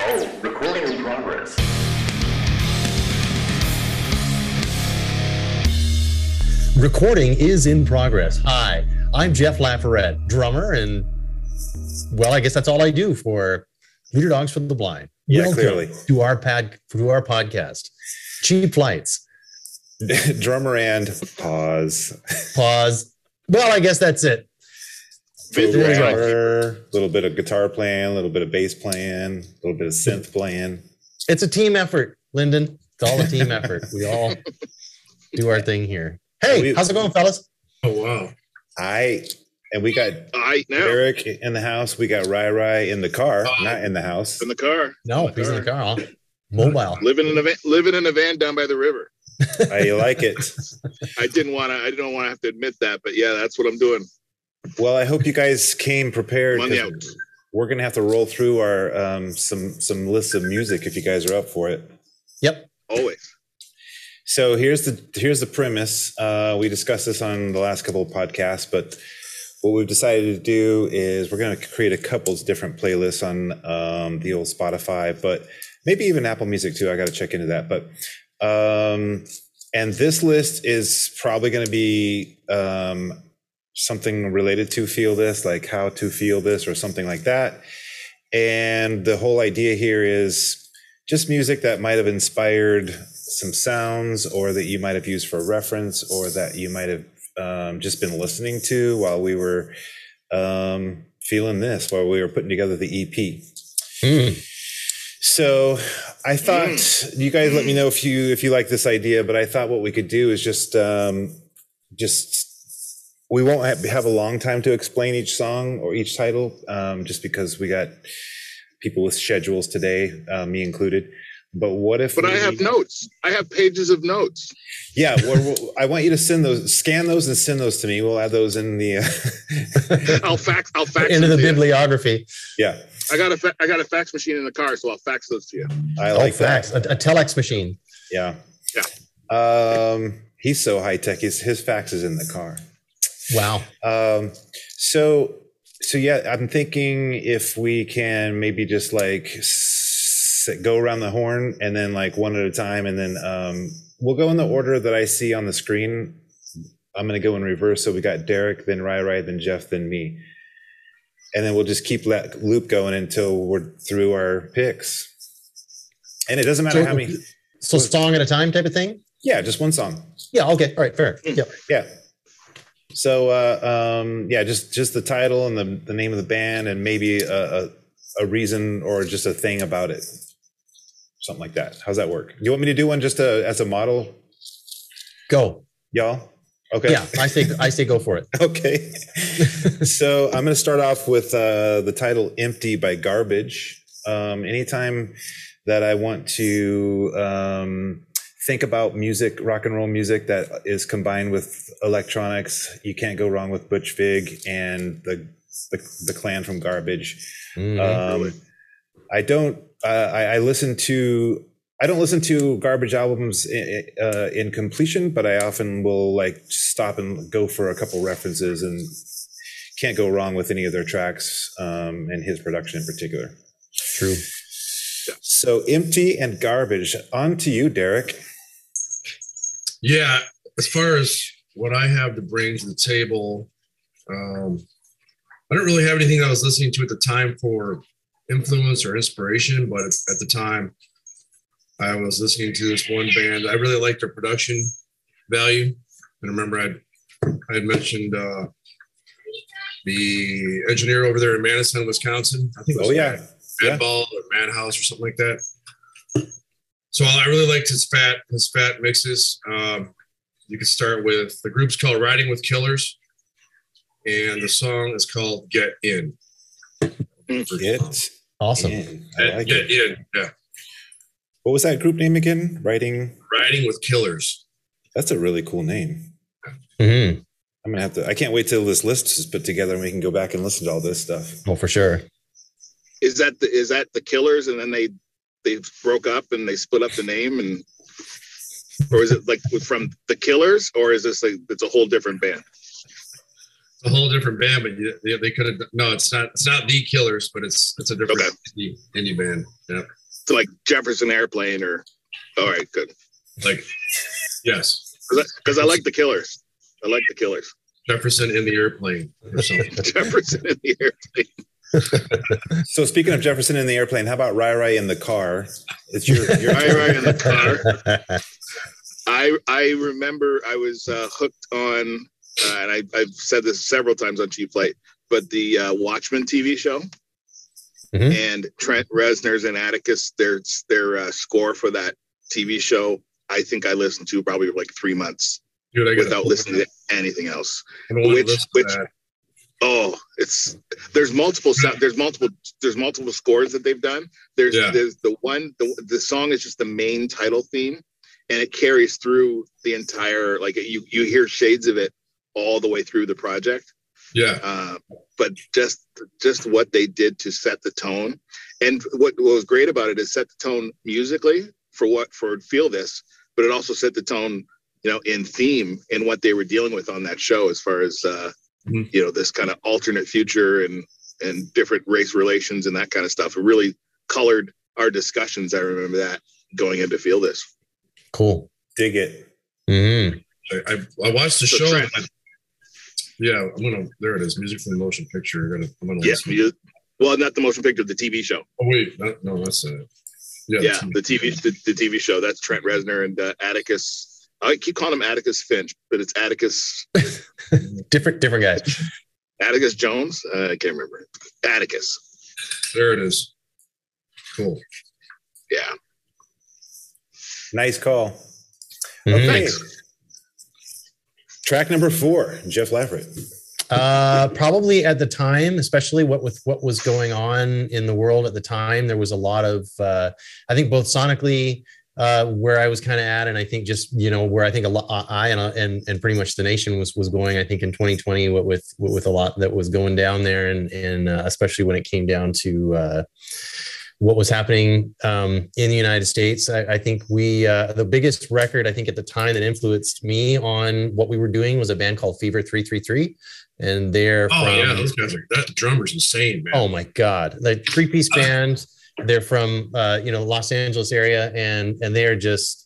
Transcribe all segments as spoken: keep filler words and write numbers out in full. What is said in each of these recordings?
Oh, recording in progress. Recording is in progress. Hi, I'm Jeff Lafayette, drummer, and well, I guess that's all I do for Leader Dogs for the Blind. Yeah, Welcome clearly. to our pad, to our podcast, Cheap Flights. Drummer and pause. Pause. Well, I guess that's it. Little Right. drummer, little bit of guitar playing, a little bit of bass playing, a little bit of synth playing. It's a team effort, Lyndon. It's all a team effort. We all do our thing here. Hey, We- how's it going, fellas? Oh, wow. I and we got I now Eric in the house. We got Rai Rai in the car, Uh, not in the house. in the car, No, In the he's in the car. car, huh? Mobile. living in a van, living in a van down by the river. I like it. I didn't want to. I didn't want to have to admit that, but yeah, that's what I'm doing. Well, I hope you guys came prepared. Money 'cause out. We're gonna have to roll through our um, some some lists of music if you guys are up for it. Yep. Always. So here's the here's the premise. Uh, we discussed this on the last couple of podcasts, but what we've decided to do is we're going to create a couple of different playlists on um, the old Spotify, but maybe even Apple Music too. I got to check into that. But um, and this list is probably going to be um, something related to Feel This, like How to Feel This or something like that. And the whole idea here is just music that might have inspired some sounds, or that you might have used for reference, or that you might have um, just been listening to while we were um, feeling this, while we were putting together the E P. Mm. So I thought you guys let me know if you if you like this idea, but I thought what we could do is just um, just we won't have, have a long time to explain each song or each title, um, just because we got people with schedules today, uh, me included. But what if? But I we- have notes. I have pages of notes. Yeah, well, well, I want you to send those, scan those, and send those to me. We'll add those in the. Uh, I'll fax. I'll fax Into them the to you. bibliography. yeah, I got a. Fa- I got a fax machine in the car, so I'll fax those to you. I Oh, like fax. that. A, a telex machine. Yeah, Yeah. Um, he's so high tech. His his fax is in the car. Wow. Um, so so yeah, I'm thinking if we can maybe just like s- go around the horn and then like one at a time, and then um, we'll go in the order that I see on the screen. I'm going to go in reverse. So we got Derek, then Rai Rai, then Jeff, then me. And then we'll just keep that loop going until we're through our picks. And it doesn't matter So- how many. So song at a time type of thing? Yeah, just one song. Yeah, okay. All right, fair. Yep. Yeah. So uh, um, yeah, just just the title and the, the name of the band, and maybe a, a a reason or just a thing about it, something like that. How's that work? Do you want me to do one just to, as a model, Go. y'all? Okay. Yeah, I say I say go for it. Okay. So I'm going to start off with uh, the title "Empty" by Garbage. Um, anytime that I want to um, think about music, rock and roll music that is combined with electronics, you can't go wrong with Butch Vig and the the, the clan from Garbage. Mhm. Um, I don't. Uh, I, I listen to. I don't listen to Garbage albums in, uh, in completion, but I often will like stop and go for a couple references, and can't go wrong with any of their tracks, um, and his production in particular. True. So, Empty and Garbage. On to you, Derek. Yeah, as far as what I have to bring to the table, um, I don't really have anything that I was listening to at the time for influence or inspiration, but at the time, I was listening to this one band. I really liked their production value. And remember, I'd, I had mentioned uh, the engineer over there in Madison, Wisconsin. I think it was Oh yeah, Mad, yeah. Madball or Madhouse or something like that. So I really liked his fat, his fat mixes. Um, you could start with, the group's called Riding with Killers, and the song is called Get In. Get Awesome. in. I like Get it. In, yeah. What was that group name again? Writing. Riding with Killers. That's a really cool name. Mm-hmm. I'm gonna have to. I can't wait till this list is put together and we can go back and listen to all this stuff. Oh, for sure. Is that the is that the Killers, and then they they broke up and they split up the name, and or is it like from the Killers, or is this like it's a whole different band? It's a whole different band, but you, they, they could have. No, it's not. It's not the Killers, but it's it's a different Okay. indie, indie band. Yeah, So like Jefferson Airplane or, all right, good. like yes, Because I, I like the Killers. I like the Killers. Jefferson in the Airplane or something. Jefferson in the Airplane. So speaking of Jefferson in the Airplane, how about Rai Rai in the Car? It's your, your Rai Rai in the Car. I I remember I was uh, hooked on, uh, and I, I've said this several times on Cheap Flight, but the uh, Watchmen T V show Mhm. and Trent Reznor's and Atticus, their their uh, score for that T V show, I think I listened to probably for like three months Dude, I gotta without pull listening that. to anything else. I don't want to which- listen which- to that. Oh, it's there's multiple sound, there's multiple there's multiple scores that they've done. There's Yeah. there's the one the the song is just the main title theme, and it carries through the entire, like you you hear shades of it all the way through the project. Yeah, Uh, but just just what they did to set the tone, and what, what was great about it is set the tone musically for what for Feel This, but it also set the tone, you know, in theme and what they were dealing with on that show as far as uh, Mhm. you know, this kind of alternate future and and different race relations and that kind of stuff. It really colored our discussions. I remember that going into Feel This. Cool. dig it. Mhm. I, I, I watched the So show. Trent- and I- yeah, I'm gonna. There it is. Music from the motion picture. I'm gonna. I'm gonna Yeah, listen. you, well, not the motion picture, the T V show. Oh wait, not, no, that's it. Yeah, Yeah, the T V. the T V the, the T V show. That's Trent Reznor and uh, Atticus. I keep calling him Atticus Finch, but it's Atticus Different, different guys. Atticus Jones. Uh, I can't remember. Atticus. There it is. Cool. Yeah. Nice call. Mhm. Okay. Thanks. Track number four, Jeff Lafferty. Uh, probably at the time, especially what with what was going on in the world at the time, there was a lot of, uh, I think both sonically, uh, where I was kind of at, and I think just you know where I think a lot I and and and pretty much the nation was was going. I think in twenty twenty, what with with a lot that was going down there, and and uh, especially when it came down to. Uh, what was happening um, in the United States. I, I think we, uh, the biggest record I think at the time that influenced me on what we were doing was a band called Fever three three three. And they're Oh from, yeah, those guys are. That drummer's insane, man. oh my God, like three piece band. They're from, uh, you know, Los Angeles area, and, and they are just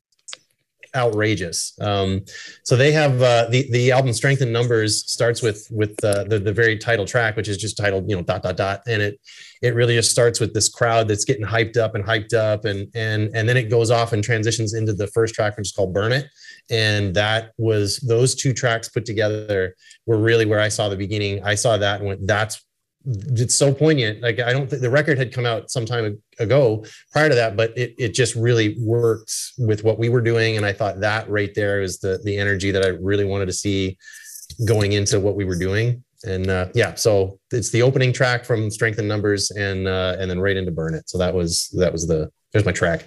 outrageous. Um, so they have uh, the the album Strength in Numbers starts with with uh, the the very title track, which is just titled, you know, dot dot dot, and it it really just starts with this crowd that's getting hyped up and hyped up, and and and then it goes off and transitions into the first track, which is called Burn It, and that was those two tracks put together were really where I saw the beginning. I saw that and went, that's it's so poignant. Like I don't think the record had come out some time ago prior to that, but it it just really worked with what we were doing. And I thought that right there is the the energy that I really wanted to see going into what we were doing. And uh, yeah, so it's the opening track from Strength in Numbers, and uh, and then right into Burn It. So that was that was the there's my track.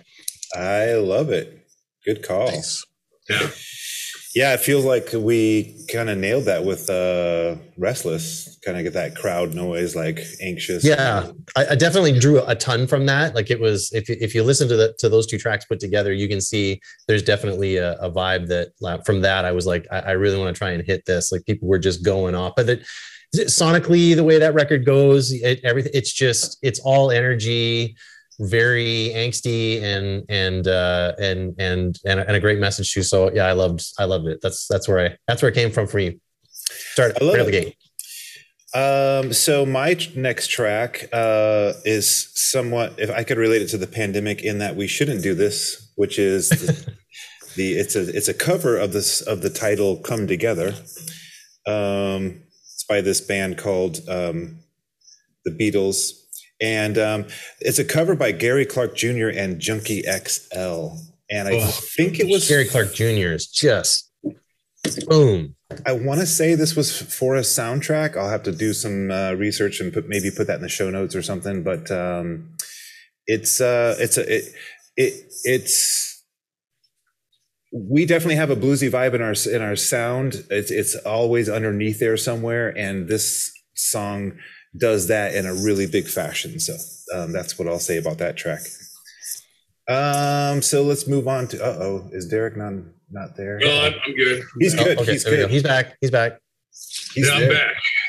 I love it. Good call. Yeah. Yeah, it feels like we kind of nailed that with uh, Restless. Kind of get that crowd noise, like anxious. Yeah, I, I definitely drew a ton from that. Like it was, if you, if you listen to the to those two tracks put together, you can see there's definitely a, a vibe that from that I was like, I, I really want to try and hit this. Like people were just going off, but it, sonically, the way that record goes, it, everything, it's just, it's all energy, very angsty, and and uh, and and and a, and a great message too. So yeah, I loved, I loved it. That's that's where I that's where it came from for me. Start I love right out the it. gate. Um, so my tr- next track uh, is somewhat, if I could relate it to the pandemic, in that we shouldn't do this, which is the, the it's a it's a cover of this of the title "Come Together." Um, it's by this band called um, the Beatles, and um, it's a cover by Gary Clark Junior and Junkie X L. And I Oh. think it was Gary Clark Junior is just boom. I want to say this was for a soundtrack. I'll have to do some uh, research and put maybe put that in the show notes or something. But um, it's uh, it's a it, it it's we definitely have a bluesy vibe in our in our sound. It's it's always underneath there somewhere, and this song does that in a really big fashion. So um, that's what I'll say about that track. Um, so let's move on to. Uh oh, is Derek not not there? No, I'm, I'm good. He's Oh, good. okay, He's there we go. good. He's back. He's back. He's yeah, I'm there. back.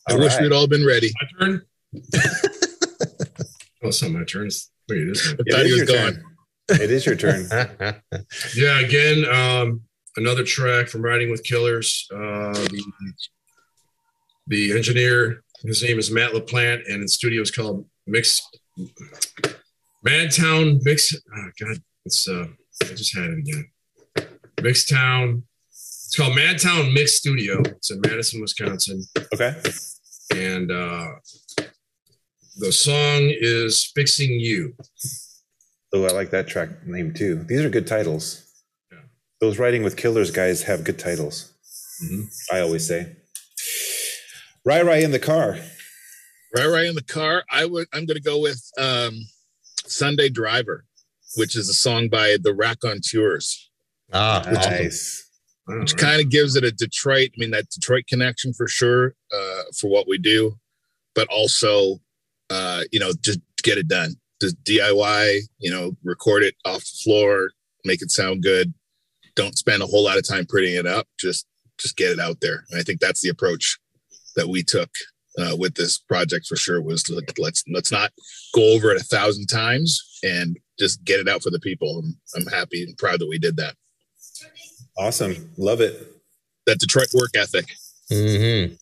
I All wish right. we'd all been ready. My turn. Oh, it's not my turn. It's- Wait, it is. I It thought is he was your gone. turn. It is your turn. Yeah, again, um, another track from Riding with Killers. Uh, the, the engineer, his name is Matt LaPlante, and the studio is called Mix Madtown Mix. Oh God, it's uh, I just had it again. Mixtown. It's called Madtown Mix Studio. It's in Madison, Wisconsin, Okay. and uh, the song is "Fixing You." Oh, I like that track name too. These are good titles. Yeah. Those Riding with Killers guys have good titles. Mhm. I always say. Rai Rai in the car. Right, right in the car. I would. I'm going to go with um, "Sunday Driver," which is a song by the Raconteurs, ah, awesome. Nice. All which right. kind of gives it a Detroit. I mean, that Detroit connection for sure uh, for what we do, but also, uh, you know, just get it done. Just D I Y. You know, record it off the floor, make it sound good. Don't spend a whole lot of time prettying it up. Just, just get it out there. And I think that's the approach that we took uh, with this project for sure. Was like, let's let's not go over it a thousand times and just get it out for the people. I'm, I'm happy and proud that we did that. Awesome. Love it. That Detroit work ethic. Mm-hmm.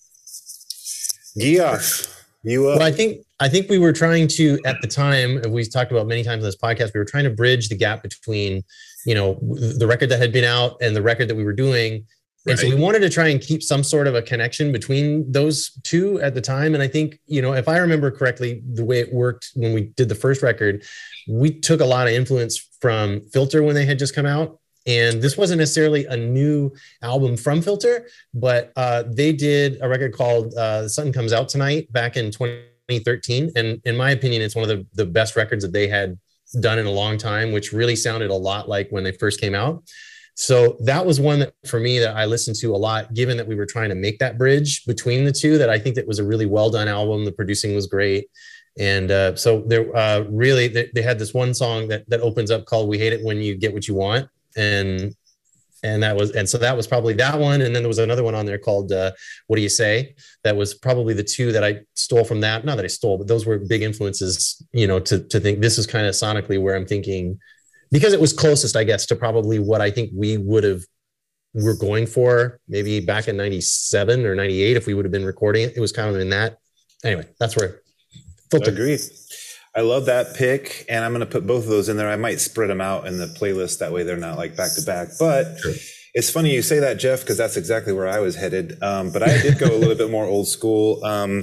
Geoff, you up? Well, I think I think we were trying to, at the time, we talked about many times in this podcast, we were trying to bridge the gap between, you know, the record that had been out and the record that we were doing. And so we Right. wanted to try and keep some sort of a connection between those two at the time. And I think, you know, if I remember correctly, the way it worked when we did the first record, we took a lot of influence from Filter when they had just come out. And this wasn't necessarily a new album from Filter, but uh, they did a record called uh, The Sun Comes Out Tonight back in twenty thirteen. And in my opinion, it's one of the, the best records that they had done in a long time, which really sounded a lot like when they first came out. So that was one that for me that I listened to a lot, given that we were trying to make that bridge between the two, that I think that was a really well done album. The producing was great. And uh, so there uh, really, they, they had this one song that, that opens up called We Hate It When You Get What You Want. And and that was and so that was probably that one. And then there was another one on there called uh, What Do You Say? That was probably the two that I stole from that. Not that I stole, but those were big influences, you know, to to think this is kind of sonically where I'm thinking, because it was closest, I guess, to probably what I think we would have were going for maybe back in ninety-seven or ninety-eight if we would have been recording it. It was kind of in that. Anyway, that's where Filter. Agreed. I love that pick, and I'm going to put both of those in there. I might spread them out in the playlist. That way they're not like back to back. But Sure. It's funny you say that, Geoff, because that's exactly where I was headed. Um, but I did go a little bit more old school. Um,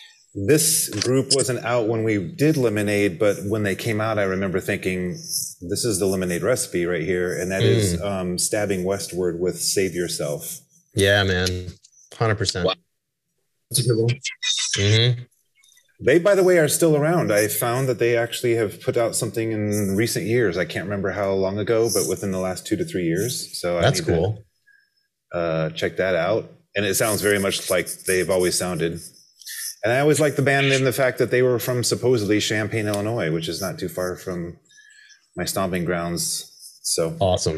this group wasn't out when we did Lemonade, but when they came out, I remember thinking, this is the Lemonade recipe right here. And that Mm. is um, Stabbing Westward with Save Yourself. Yeah, man. one hundred percent. Wow. That's a good one. Mm-hmm. They, by the way, are still around. I found that they actually have put out something in recent years. I can't remember how long ago, but within the last two to three years. So I That's need to, cool. uh, check that out. And it sounds very much like they've always sounded. And I always liked the band in the fact that they were from supposedly Champaign, Illinois, which is not too far from my stomping grounds. So Awesome.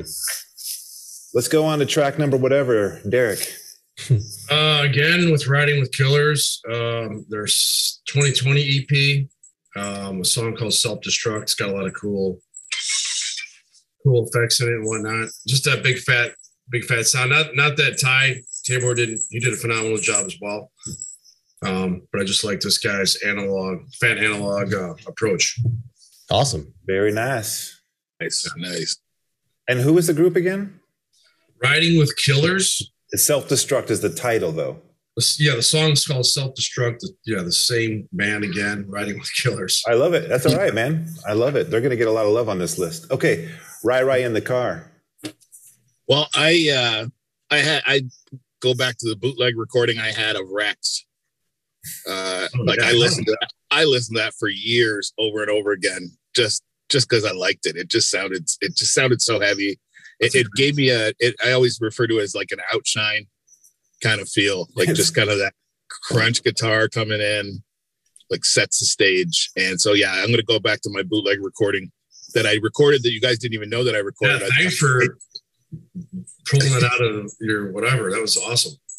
let's go on to track number whatever. Derek. Uh, again, with Riding with Killers, um, there's twenty twenty E P, um, a song called Self Destruct. It's got a lot of cool, cool effects in it and whatnot. Just that big fat, big fat sound. Not not that Ty Tabor didn't. He did a phenomenal job as well. Um, but I just like this guy's analog, fat analog uh, approach. Awesome. Very nice. Nice, nice. And who was the group again? Riding with Killers. Self-Destruct is the title, though. Yeah, the song's called Self Destruct. Yeah, the same band again, Riding with Killers. I love it. That's all right, man. I love it. They're going to get a lot of love on this list. Okay. Rai Rai in the car. Well, I uh, I had I go back to the bootleg recording I had of Rex. Uh, Oh, like yeah. I listened to that, I listened to that for years, over and over again, just just because I liked it. It just sounded it just sounded so heavy. It, it gave me a. It, I always refer to it as like an outshine kind of feel, like just kind of that crunch guitar coming in, like sets the stage. And so yeah, I'm gonna go back to my bootleg recording that I recorded that you guys didn't even know that I Yeah, recorded. thanks for pulling it out of your whatever. That was awesome.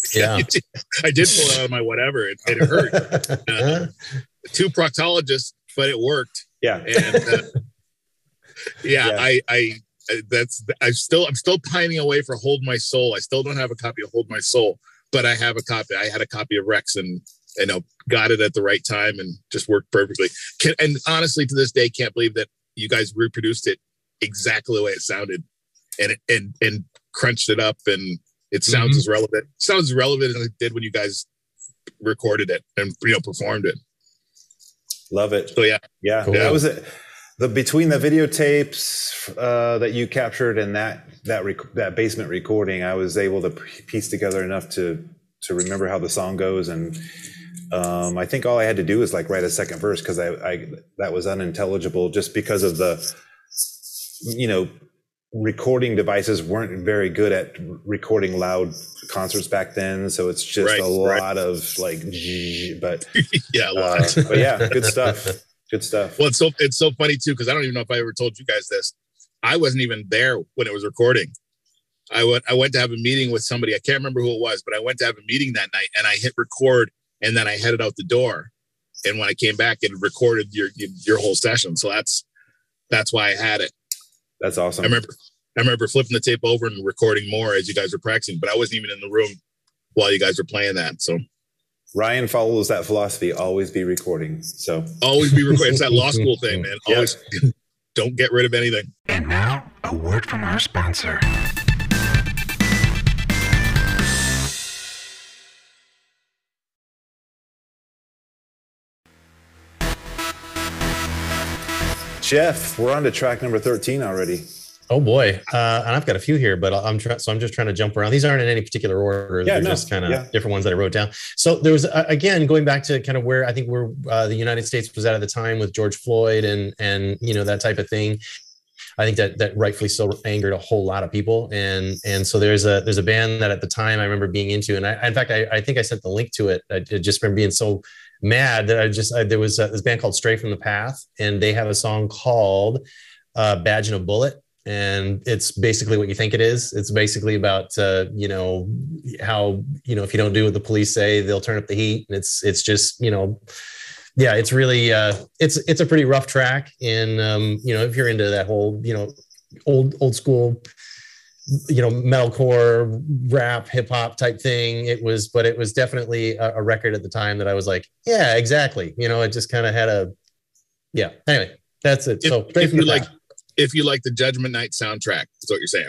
Yeah. I did pull it out of my whatever. It, it hurt. Uh, two proctologists, but it worked. Yeah. And uh, yeah, Yeah. I, I, that's, I still, I'm still pining away for Hold My Soul. I still don't have a copy of Hold My Soul, but I have a copy. I had a copy of Rex and, you know, got it at the right time and just worked perfectly. Can, and honestly, to this day, can't believe that you guys reproduced it exactly the way it sounded and, and, and crunched it up. And it sounds mm-hmm. as relevant, sounds as relevant as it did when you guys recorded it and, you know, performed it. Love it. So yeah. Yeah. Cool. That was it. The, between the videotapes uh, that you captured and that, that, rec- that basement recording, I was able to piece together enough to, to remember how the song goes. And um, I think all I had to do was like write a second verse because I, I, that was unintelligible just because of the, you know, recording devices weren't very good at recording loud concerts back then. So it's just right, a lot right. of like, but yeah, a lot. Uh, but yeah, good stuff. Good stuff. Well, it's so, it's so funny too, because I don't even know if I ever told you guys this. I wasn't even there when it was recording. I went, I went to have a meeting with somebody. I can't remember who it was, but I went to have a meeting that night and I hit record and then I headed out the door. And when I came back, it recorded your, your whole session. So that's, that's why I had it. That's awesome. I remember, I remember flipping the tape over and recording more as you guys were practicing, but I wasn't even in the room while you guys were playing that. So Ryan follows that philosophy, always be recording. So always be recording. It's that law school thing, man. Always yeah. Don't get rid of anything. And now a word from our sponsor. Jeff, we're on to track number thirteen already. Oh boy, uh, and I've got a few here, but I'm trying. So I'm just trying to jump around. These aren't in any particular order. Yeah, They're no, just kind of yeah. different ones that I wrote down. So there was uh, again going back to kind of where I think where uh, the United States was at at the time with George Floyd and and you know that type of thing. I think that that rightfully so angered a whole lot of people, and and so there's a there's a band that at the time I remember being into, and I in fact I, I think I sent the link to it. I just remember being so mad that I just I, there was uh, this band called Stray from the Path, and they have a song called uh, "Badge and a Bullet." And it's basically what you think it is. It's basically about, uh, you know, how, you know, if you don't do what the police say, they'll turn up the heat. And it's, it's just, you know, yeah, it's really, uh, it's, it's a pretty rough track. And, um, you know, if you're into that whole, you know, old, old school, you know, metalcore, rap, hip hop type thing, it was, but it was definitely a, a record at the time that I was like, yeah, exactly. You know, it just kind of had a, yeah, anyway, that's it. If, so if you like, if you like the Judgment Night soundtrack, that's what you're saying.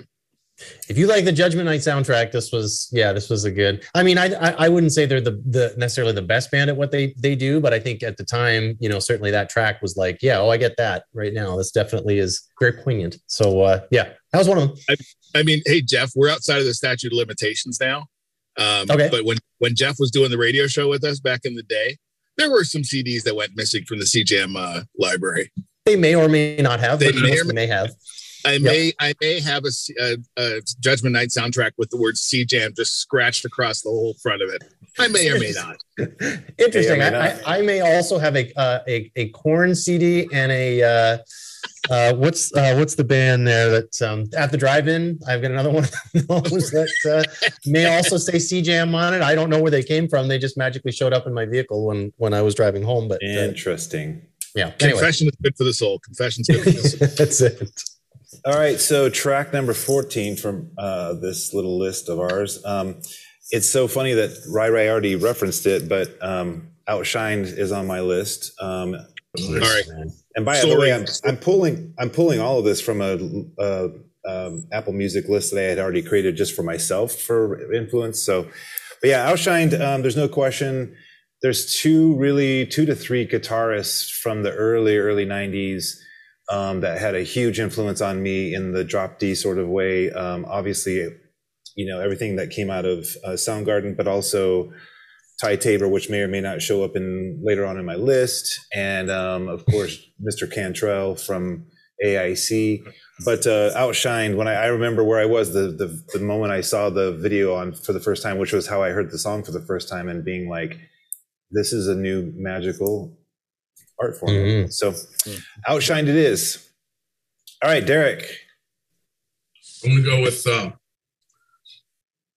If you like the Judgment Night soundtrack, this was, yeah, this was a good, I mean, I, I, I wouldn't say they're the, the necessarily the best band at what they, they do, but I think at the time, you know, certainly that track was like, yeah, oh, I get that right now. This definitely is very poignant. So uh, yeah, that was one of them. I, I mean, hey, Jeff, we're outside of the statute of limitations now. Um, okay. But when, when Jeff was doing the radio show with us back in the day, there were some C Ds that went missing from the C Jam uh, library. They may or may not have. They but may or may, may have. I may, yep. I may have a, a, a Judgment Night soundtrack with the word C Jam just scratched across the whole front of it. I may or may not. Interesting. May I, not. I, I may also have a uh, a a Korn C D and a uh, uh, what's uh, what's the band there that um, at the drive-in. I've got another one of those that uh, may also say C Jam on it. I don't know where they came from. They just magically showed up in my vehicle when when I was driving home. But uh, interesting. Yeah. Confession anyway. is good for the soul. Confession's good for the soul. That's it. All right. So track number fourteen from uh, this little list of ours. Um, it's so funny that Rai Rai already referenced it, but um, Outshined is on my list. Um, all right. And by the way, I'm, I'm pulling I'm pulling all of this from a, a um, Apple Music list that I had already created just for myself for influence. So, but yeah, Outshined. Um, there's no question. There's two really two to three guitarists from the early early nineties um, that had a huge influence on me in the drop D sort of way. Um, obviously, you know, everything that came out of uh, Soundgarden, but also Ty Tabor, which may or may not show up in later on in my list, and um, of course Mister Cantrell from A I C. But uh, Outshined, when I, I remember where I was the, the the moment I saw the video on for the first time, which was how I heard the song for the first time, and being like, this is a new magical art form. Mm-hmm. So Outshined it is. All right, Derek. I'm going to go with uh,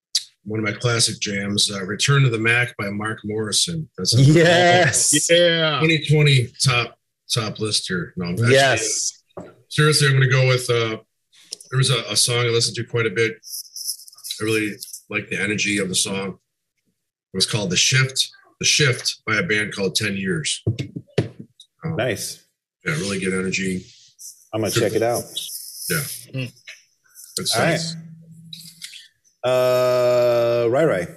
one of my classic jams, uh, Return to the Mac by Mark Morrison. That's a Yes. Yeah. twenty twenty top top list here. No, I'm actually, Yes. seriously, I'm going to go with, uh, there was a, a song I listened to quite a bit. I really like the energy of the song. It was called The Shift, The Shift by a band called ten years. Um, Nice. Yeah, really good energy. I'm gonna check it out. Yeah. Mm. Good All right. stuff. Uh, Rai Rai.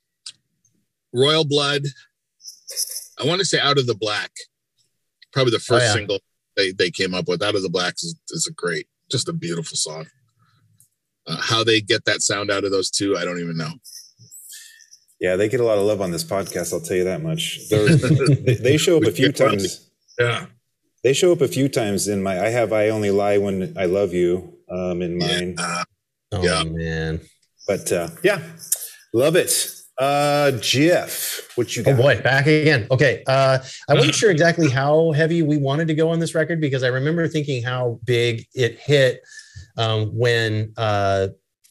Royal Blood. I want to say Out of the Black. Probably the first Oh, yeah. single they, they came up with. Out of the Black is, is a great, just a beautiful song. Uh, how they get that sound out of those two, I don't even know. Yeah, they get a lot of love on this podcast. I'll tell you that much. They're- they, they show up a few times. Yeah. They show up a few times in my. I have "I Only Lie When I Love You" um, in mine. Uh, Oh Yeah. man. But uh, yeah, love it. Uh, Jeff, what you Oh got? boy, back again. Okay. Uh, I wasn't sure exactly how heavy we wanted to go on this record because I remember thinking how big it hit um, when uh,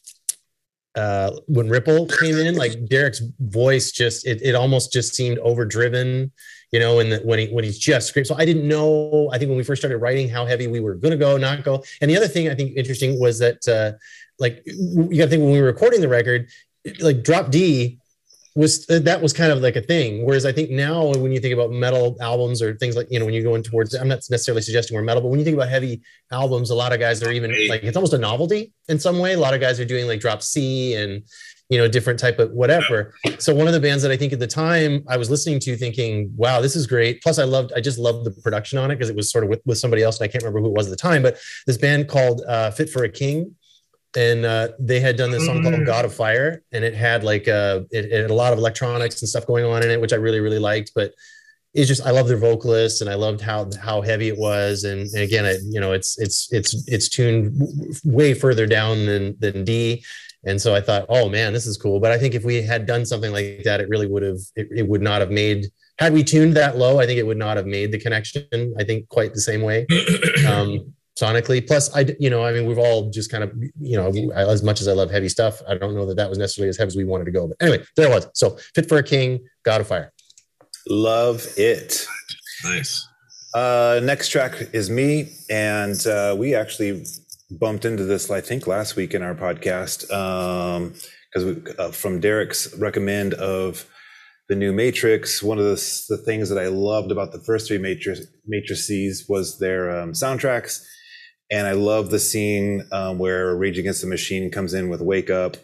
uh, when Ripple came in. Like Derek's voice just it, it almost just seemed overdriven, you know, and when he when he's just screaming. So I didn't know. I think when we first started writing, how heavy we were going to go, not go. And the other thing I think interesting was that uh, like you got to think when we were recording the record, like Drop D was that was kind of like a thing. Whereas I think now when you think about metal albums or things like, you know, when you're going towards, I'm not necessarily suggesting we're metal, but when you think about heavy albums, a lot of guys are even like, it's almost a novelty in some way. A lot of guys are doing like Drop C and, you know, different type of whatever. So one of the bands that I think at the time I was listening to thinking, wow, this is great. Plus I loved, I just loved the production on it because it was sort of with, with somebody else. And I can't remember who it was at the time, but this band called uh, Fit for a King. And uh, they had done this song called God of Fire, and it had like uh, it, it had a lot of electronics and stuff going on in it, which I really, really liked. But it's just I love their vocalists, and I loved how how heavy it was. And, and again, it, you know, it's it's it's it's tuned w- way further down than than D. And so I thought, oh man, this is cool. But I think if we had done something like that, it really would have it, it would not have made. Had we tuned that low, I think it would not have made the connection. I think quite the same way. Um, sonically. Plus, I, you know, I mean, we've all just kind of, you know, as much as I love heavy stuff, I don't know that that was necessarily as heavy as we wanted to go. But anyway, there it was. So Fit for a King, God of Fire. Love it. Nice. Uh, next track is me. And uh, we actually bumped into this, I think, last week in our podcast um, because we, uh, from Derek's recommend of the new Matrix. One of the, the things that I loved about the first three Matrix, Matrices was their um, soundtracks. And I love the scene um, where Rage Against the Machine comes in with Wake Up.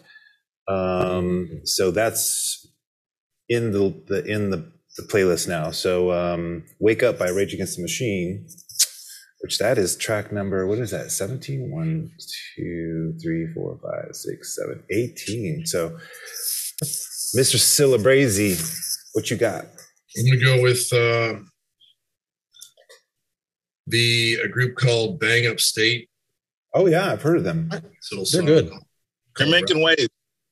Um, so that's in the, the in the, the playlist now. So um, Wake Up by Rage Against the Machine, which that is track number, what is that? seventeen? one, two, three, four, five, six, seven, eighteen. So Mister Celebrazy, what you got? I'm going to go with uh, the a group called Bang Up State. Oh yeah, I've heard of them. This little They're song good. called- They're called making waves.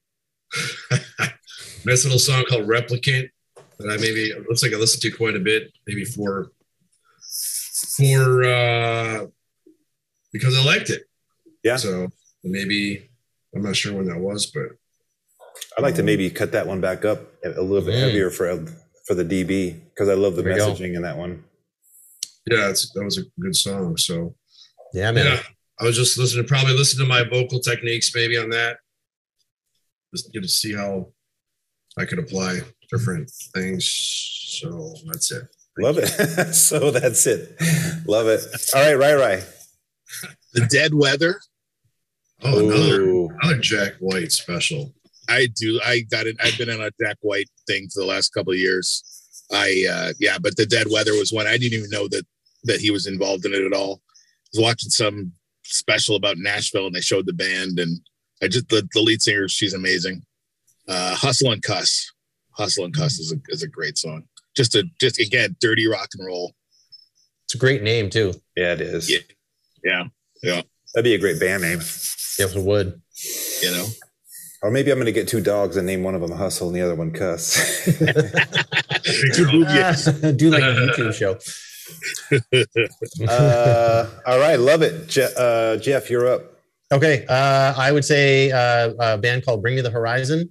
nice little song called Replicant that I maybe it looks like I listened to quite a bit, maybe for for uh because I liked it. Yeah. So maybe I'm not sure when that was, but I'd like to maybe cut that one back up a little bit Mm. heavier for for the D B because I love the There you go. messaging in that one. yeah, it's, that was a good song. So Yeah, man. yeah, I was just listening, probably listen to my vocal techniques maybe on that. Just get to see how I could apply different things. So that's it. Love it. So that's it. Love it. All right, Rai Rai. The Dead Weather. Oh, another Ooh. another Jack White special. I do. I got it. I've been on a Jack White thing for the last couple of years. I, uh, yeah, but the Dead Weather was one I didn't even know that, that he was involved in it at all. I was watching some special about Nashville and they showed the band and I just, the, the lead singer, she's amazing. Uh, Hustle and Cuss. Hustle and Cuss is a, is a great song. Just a, just again, dirty rock and roll. It's a great name too. Yeah, it is. Yeah. Yeah. Yeah. That'd be a great band name. Yes, it would. You know, Or maybe I'm going to get two dogs and name one of them Hustle and the other one Cuss. Two boobies. Do like a YouTube show. uh, all right, love it. Je- uh, Jeff, you're up. Okay, uh, I would say uh, a band called Bring Me the Horizon.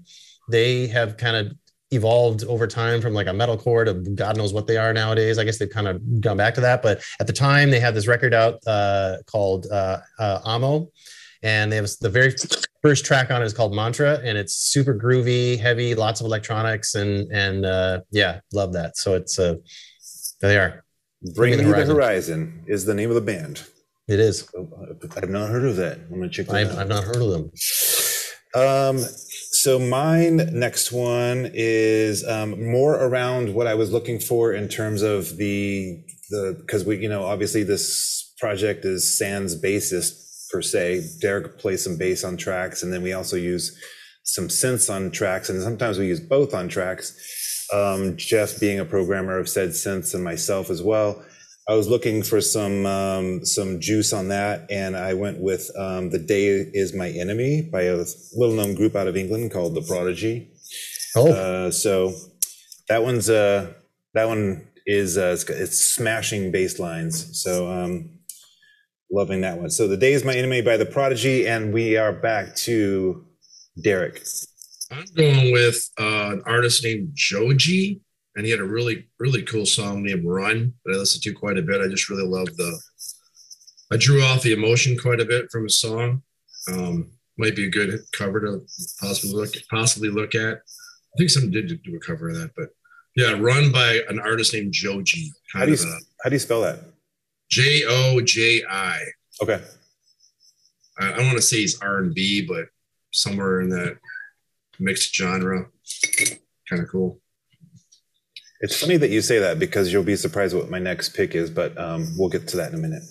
they have kind of evolved over time from like a metalcore to God knows what they are nowadays. I guess they've kind of gone back to that. But at the time, they had this record out uh, called uh, uh, Amo. And they have the very first track on it is called Mantra, and it's super groovy, heavy, lots of electronics, and and uh, yeah, love that. So it's uh, there they are. Bring Me the the Horizon. Horizon is the name of the band. It is. I've not heard of that. I'm gonna check that I've, out. I've not heard of them. Um, so mine next one is um, more around what I was looking for in terms of the the because we you know obviously this project is Sans bassist per se. Derek plays some bass on tracks, and then we also use some synths on tracks, and sometimes we use both on tracks. Um, Jeff being a programmer of said synths and myself as well. I was looking for some um, some juice on that, and I went with um, "The Day Is My Enemy" by a little-known group out of England called The Prodigy. Oh, Uh, so that one's uh, that one is uh, it's, it's smashing bass lines. So um, loving that one. So "The Day Is My Enemy" by The Prodigy, and we are back to Derek. I'm going with uh, an artist named Joji, and he had a really, really cool song named Run that I listened to quite a bit. I just really love the, I drew off the emotion quite a bit from his song. Um, might be a good cover to possibly look, possibly look at. I think someone did do a cover of that, but yeah, Run by an artist named Joji. How do you how do you spell that? J O J I. Okay. I, I don't want to say he's R and B, but somewhere in that mixed genre. Kind of cool. It's funny that you say that because you'll be surprised what my next pick is, but um, we'll get to that in a minute.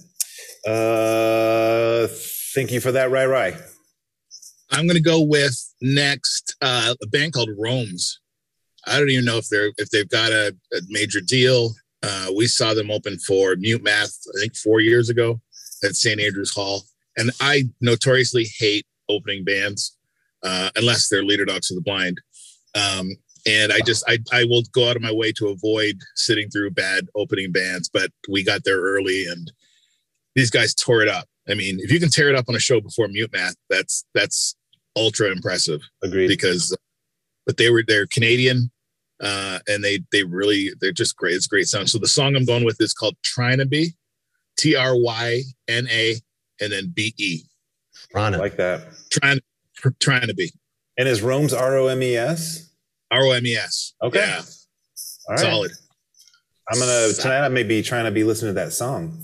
Uh, thank you for that, Rai Rai. I'm going to go with next uh, a band called Rome's. I don't even know if they're if they've got a, a major deal. Uh, we saw them open for Mute Math, I think four years ago at Saint Andrews Hall. And I notoriously hate opening bands uh, unless they're Leader Dogs of the Blind. Um, and I just, I, I will go out of my way to avoid sitting through bad opening bands, but we got there early and these guys tore it up. I mean, if you can tear it up on a show before Mute Math, that's, that's ultra impressive. Agreed. Because, but they were, they're Canadian. Uh, and they they really they're just great. It's a great sound. So the song I'm going with is called "Trying to Be," T R Y N A, and then B E. I like that. Trying trying to be. And is Rome's R O M E S? R O M E S. Okay. Yeah. All right. Solid. I'm gonna tonight. I may be trying to be listening to that song.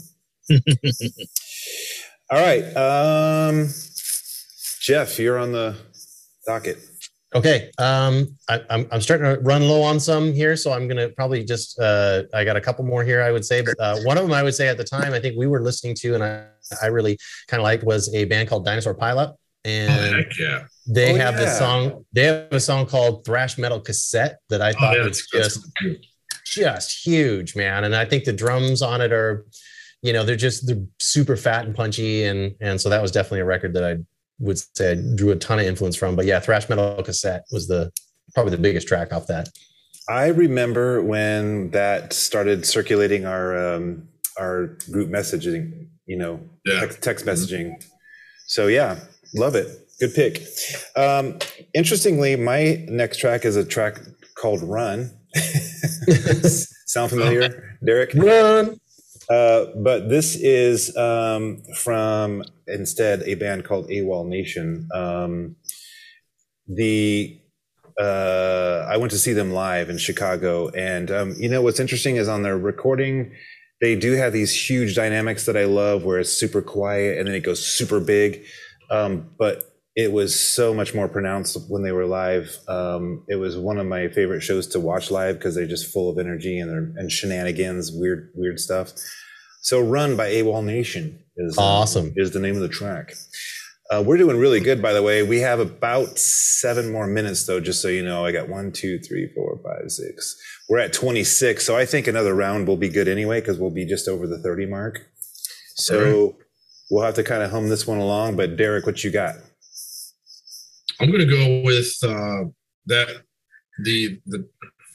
All right, um, Jeff, you're on the docket. Okay, um, I, I'm I'm starting to run low on some here, so I'm gonna probably just uh, I got a couple more here, I would say, but uh, one of them I would say at the time I think we were listening to and I I really kind of liked was a band called Dinosaur Pileup, and Oh, heck yeah. they Oh, have yeah. this song. They have a song called Thrash Metal Cassette that I thought Oh, yeah, was that's- just just huge, man. And I think the drums on it are, you know, they're just they're super fat and punchy, and and so that was definitely a record that I would say I drew a ton of influence from. But yeah, Thrash Metal Cassette was the probably the biggest track off that. I remember when that started circulating our um, our group messaging, you know, Yeah. text, text messaging. So yeah, love it. Good pick. Um, interestingly, my next track is a track called "Run." Sound familiar, Derek? Run. Uh, but this is um, from instead a band called AWOL Nation. Um, the uh, I went to see them live in Chicago, and um, you know what's interesting is on their recording, they do have these huge dynamics that I love, where it's super quiet and then it goes super big. Um, but it was so much more pronounced when they were live. Um, it was one of my favorite shows to watch live because they're just full of energy and they're, and shenanigans, weird, weird stuff. So "Run" by AWOL Nation is Awesome. uh, is the name of the track. Uh, we're doing really good, by the way. We have about seven more minutes, though, just so you know. I got one, two, three, four, five, six. We're at twenty-six, so I think another round will be good anyway because we'll be just over the thirty mark. So we'll have to kind of hum this one along. But Derek, what you got? I'm going to go with uh, that the the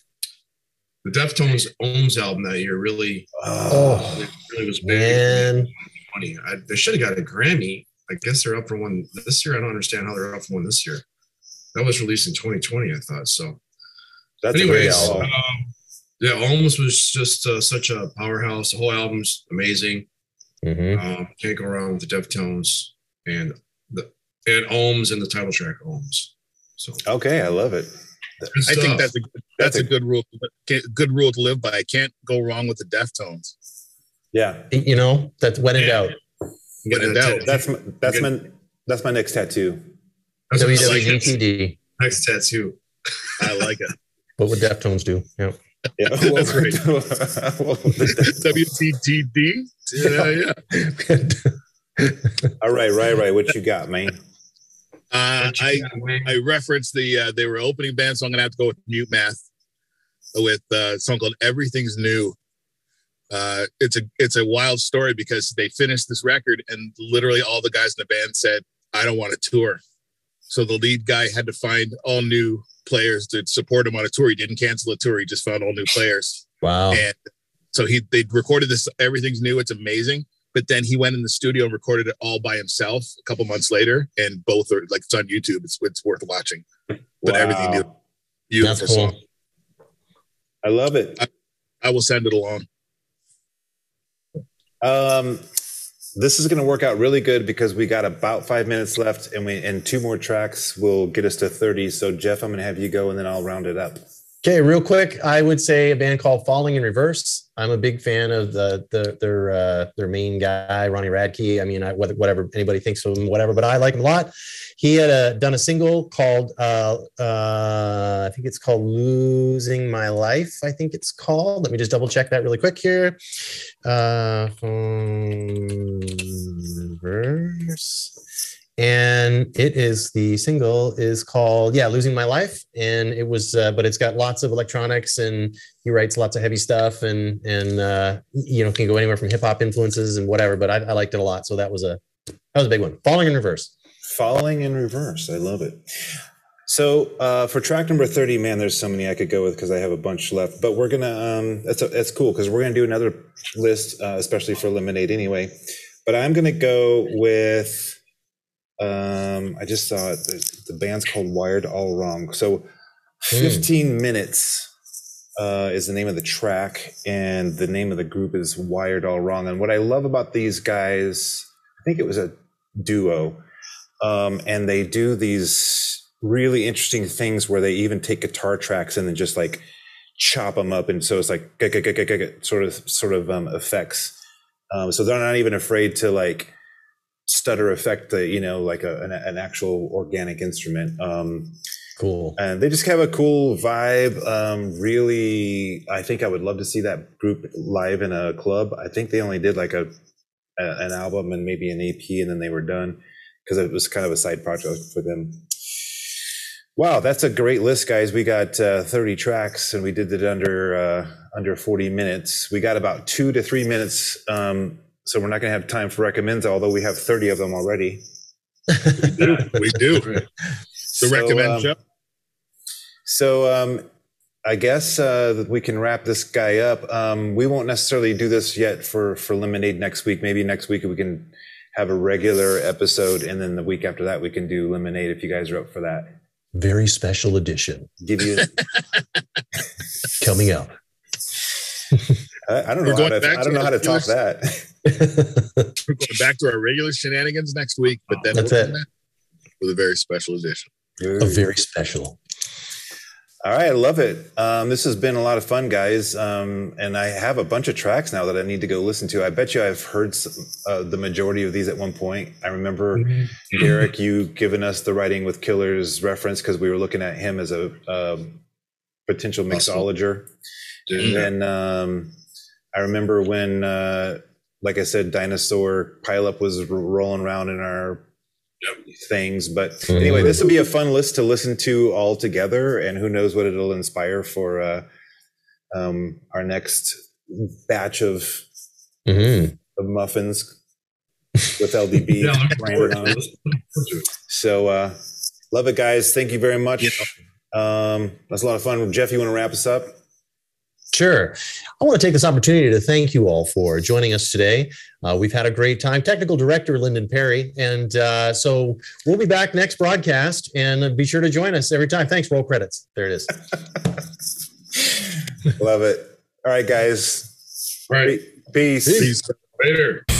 the Deftones Ohms album that year really, Oh, really, really was big. man. Funny. I, they should have got a Grammy. I guess they're up for one this year. I don't understand how they're up for one this year. that was released in twenty twenty, I thought. So, That's a anyways, great album. um, yeah, Ohms was just uh, such a powerhouse. The whole album's amazing. Mhm. Um, can't go wrong with the Deftones and the and Ohms and the title track Ohms. So Okay, I love it. good I think stuff. that's a that's a good rule. Good rule to live by. I can't go wrong with the Deftones. Yeah, You know, that's when in doubt. When in doubt. that's my, that's my that's my next tattoo. That's W what W I D like. T D. Next tattoo. I like it. What would Deftones do? Yeah. Yeah, That's right. well, W T T D. Yeah, yeah. all right, right, right. What you got, man? Uh, I I referenced the uh, they were opening band, so I'm gonna have to go with Mute Math with uh, a song called "Everything's New." Uh, it's a it's a wild story because they finished this record and literally all the guys in the band said, "I don't want to tour," so the lead guy had to find all new players to support him on a tour. He didn't cancel a tour; he just found all new players. Wow. And so he they recorded this. Everything's New. It's amazing. But then he went in the studio and recorded it all by himself a couple months later, and both are like it's on YouTube. It's it's worth watching. But Wow. everything new, beautiful That's cool. song. I love it. I will send it along. Um, this is going to work out really good because we got about five minutes left, and we and two more tracks will get us to thirty. So Jeff, I'm going to have you go, and then I'll round it up. Okay, real quick, I would say a band called Falling in Reverse. I'm a big fan of the, the their uh, their main guy, Ronnie Radke. I mean, I, whatever anybody thinks of him, whatever, but I like him a lot. He had a, done a single called, uh, uh, I think it's called "Losing My Life." I think it's called. Let me just double check that really quick here. Uh, Reverse. And it is the single is called yeah Losing My Life, and it was uh, but it's got lots of electronics, and he writes lots of heavy stuff, and and uh, you know can go anywhere from hip hop influences and whatever, but I, I liked it a lot, so that was a that was a big one. Falling in Reverse. Falling in Reverse. I love it. So uh, for track number thirty, man, there's so many I could go with because I have a bunch left. But we're gonna um, that's a, that's cool because we're gonna do another list, uh, especially for Lemonade anyway. But I'm gonna go with. Um, I just saw it. There's, the band's called Wired All Wrong. So fifteen mm. minutes uh, is the name of the track, and the name of the group is Wired All Wrong. And what I love about these guys, I think it was a duo, um, and they do these really interesting things where they even take guitar tracks and then just like chop them up, and so it's like sort of sort of um, effects. Um, so they're not even afraid to like. Stutter effect, the you know, like a, an, an actual organic instrument. Um, cool. And they just have a cool vibe. Um, really, I think I would love to see that group live in a club. I think they only did like a, a an album and maybe an E P, and then they were done because it was kind of a side project for them. Wow, that's a great list, guys. We got uh, thirty tracks, and we did it under uh, under forty minutes. We got about two to three minutes. Um, So we're not going to have time for recommends, although we have thirty of them already. We do. We do. The so, recommend um, show. So um, I guess uh, we can wrap this guy up. Um, we won't necessarily do this yet for, for Lemonade next week. Maybe next week we can have a regular episode, and then the week after that we can do Lemonade if you guys are up for that. Very special edition. Give you coming up. I, I don't know. How to, I don't know how to top that. We're going back to our regular shenanigans next week, but then That's we'll it. with a very special edition. A very special. All right, I love it. Um, this has been a lot of fun, guys. Um, and I have a bunch of tracks now that I need to go listen to. I bet you I've heard some, uh, the majority of these at one point. I remember, mm-hmm. Derek, you giving us the Writing with Killers reference because we were looking at him as a um, potential mixologer. Awesome. And then um, I remember when, uh, like I said, Dinosaur Pileup was r- rolling around in our things. But anyway, this will be a fun list to listen to all together, and who knows what it'll inspire for uh, um, our next batch of, mm-hmm. of muffins with L D B. Yeah, so uh, love it, guys. Thank you very much. Yeah. Um, that's a lot of fun. Jeff, you want to wrap us up? Sure. I want to take this opportunity to thank you all for joining us today. Uh, we've had a great time. Technical Director Lyndon Perry. And uh, so we'll be back next broadcast, and be sure to join us every time. Thanks. Roll credits. There it is. Love it. All right, guys. All right. Peace. Peace. Later.